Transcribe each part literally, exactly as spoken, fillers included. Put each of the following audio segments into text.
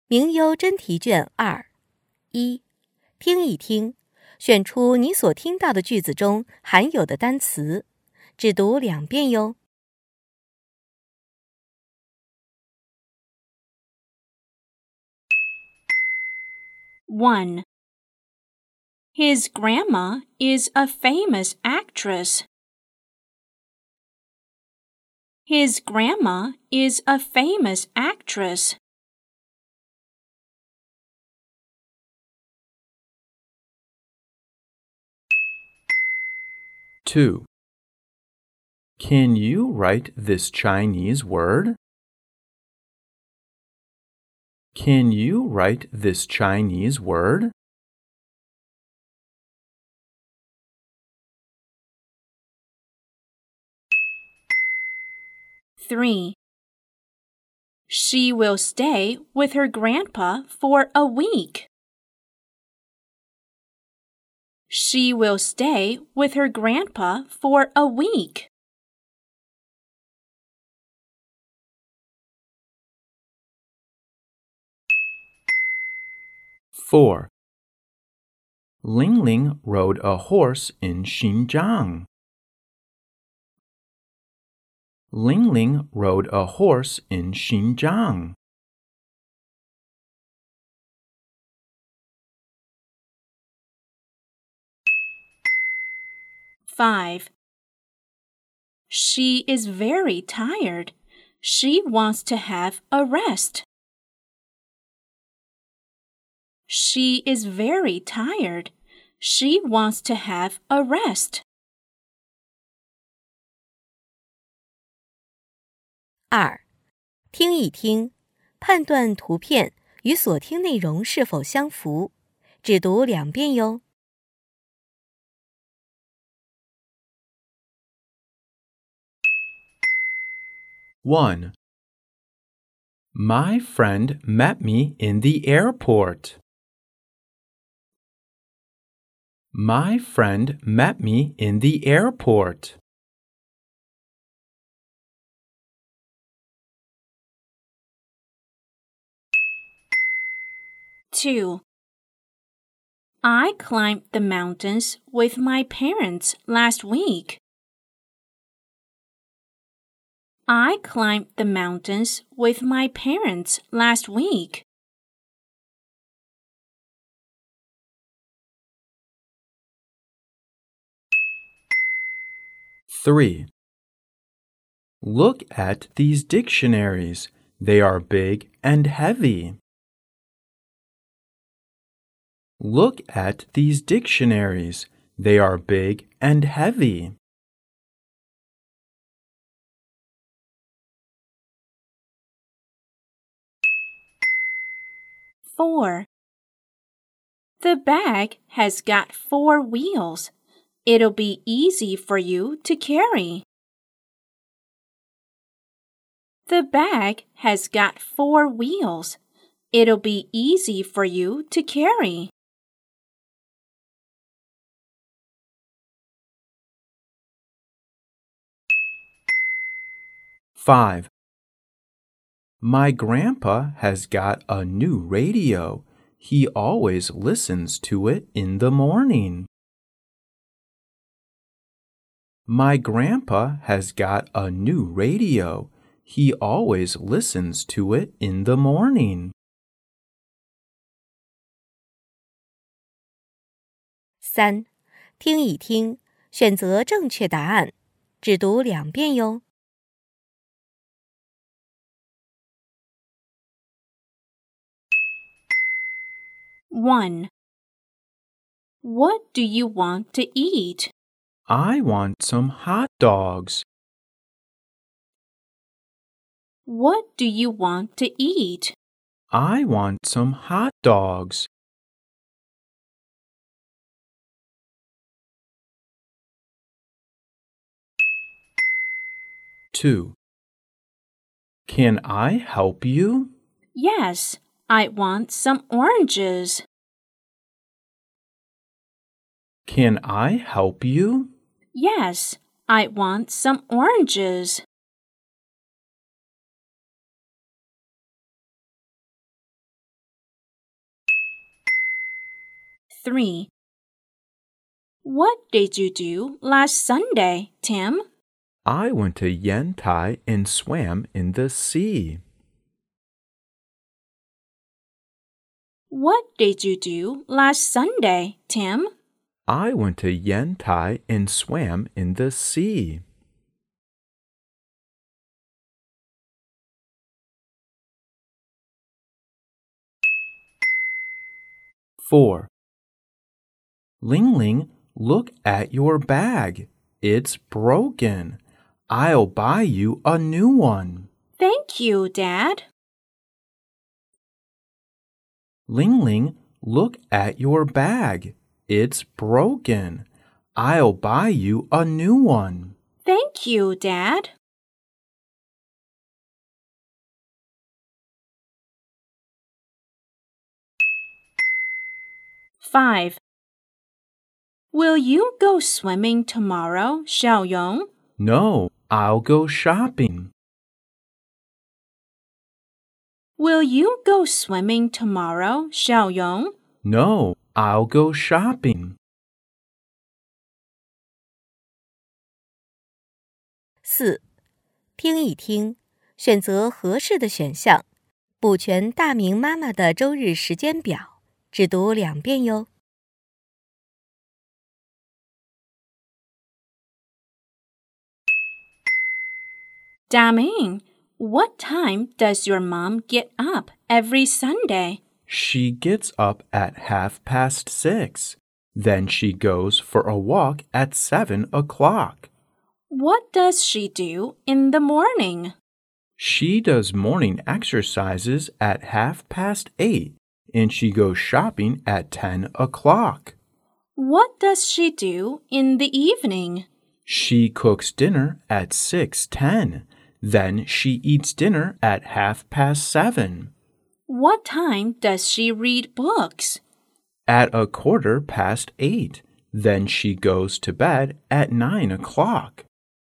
名优真题卷二，一，听一听，选出你所听到的句子中含有的单词，只读两遍哟。 one. His grandma is a famous actress. His grandma is a famous actress. two. Can you write this Chinese word? Can you write this Chinese word? three. She will stay with her grandpa for a week. She will stay with her grandpa for a week. four. Ling Ling rode a horse in Xinjiang. Ling Ling rode a horse in Xinjiang. five. She is very tired. She wants to have a rest. She is very tired. She wants to have a rest. 二，听一听，判断图片与所听内容是否相符，只读两遍哟。 one. My friend met me in the airport. My friend met me in the airport. two. I climbed the mountains with my parents last week. I climbed the mountains with my parents last week. three. Look at these dictionaries. They are big and heavy. Look at these dictionaries. They are big and heavy. four. The bag has got four wheels. It'll be easy for you to carry. The bag has got four wheels. It'll be easy for you to carry. five. My grandpa has got a new radio. He always listens to it in the morning. My grandpa has got a new radio. He always listens to it in the morning. 三，听一听，选择正确答案，只读两遍哟。 one. What do you want to eat? I want some hot dogs. What do you want to eat? I want some hot dogs. two. Can I help you? Yes, I want some oranges. Can I help you? Yes, I want some oranges. three. What did you do last Sunday, Tim? I went to Yantai and swam in the sea. What did you do last Sunday, Tim? I went to Yantai and swam in the sea. Four. Ling Ling, look at your bag. It's broken. I'll buy you a new one. Thank you, Dad. Ling Ling, look at your bag. It's broken. I'll buy you a new one. Thank you, Dad. Five. Will you go swimming tomorrow, Xiaoyong? No, I'll go shopping. Will you go swimming tomorrow, Xiaoyong? No, I'll go shopping. 四，听一听，选择合适的选项，补全大明妈妈的周日时间表，只读两遍哟。 Daming, what time does your mom get up every Sunday? She gets up at half past six. Then she goes for a walk at seven o'clock. What does she do in the morning? She does morning exercises at half past eight, and she goes shopping at ten o'clock. What does she do in the evening? She cooks dinner at six ten. Then she eats dinner at half past seven. What time does she read books? At a quarter past eight. Then she goes to bed at nine o'clock.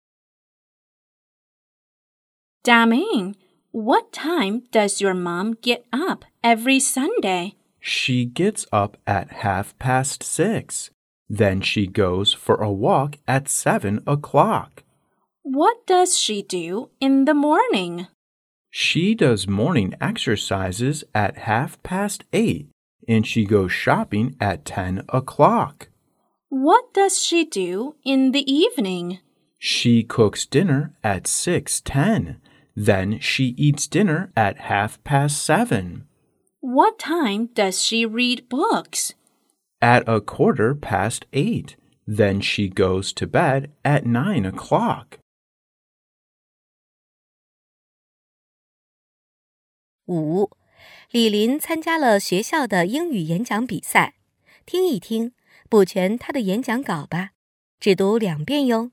Daming, what time does your mom get up every Sunday? She gets up at half past six. Then she goes for a walk at seven o'clock. What does she do in the morning? She does morning exercises at half past eight, and she goes shopping at ten o'clock. What does she do in the evening? She cooks dinner at six ten. Then she eats dinner at half past seven. What time does she read books? At a quarter past eight. Then she goes to bed at nine o'clock. 五，李林参加了学校的英语演讲比赛，听一听，补全他的演讲稿吧，只读两遍哟。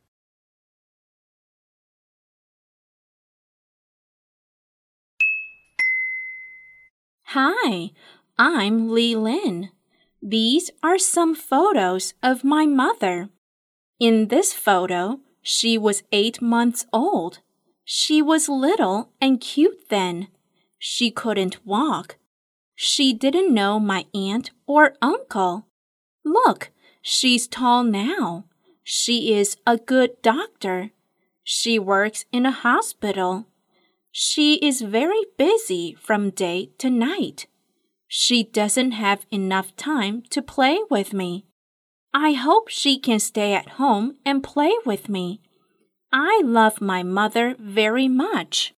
Hi, I'm Li Lin. These are some photos of my mother. In this photo, she was eight months old. She was little and cute then. She couldn't walk. She didn't know my aunt or uncle. Look, she's tall now. She is a good doctor. She works in a hospital. She is very busy from day to night. She doesn't have enough time to play with me. I hope she can stay at home and play with me. I love my mother very much.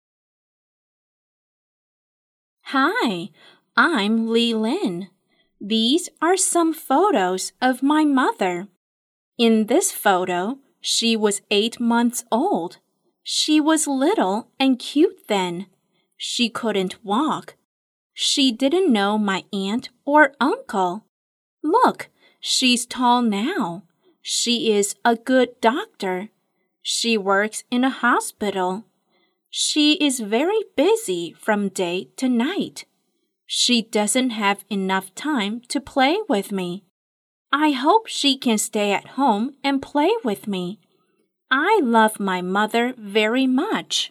Hi, I'm Li Lin. These are some photos of my mother. In this photo, she was eight months old. She was little and cute then. She couldn't walk. She didn't know my aunt or uncle. Look, she's tall now. She is a good doctor. She works in a hospital. She is very busy from day to night. She doesn't have enough time to play with me. I hope she can stay at home and play with me. I love my mother very much.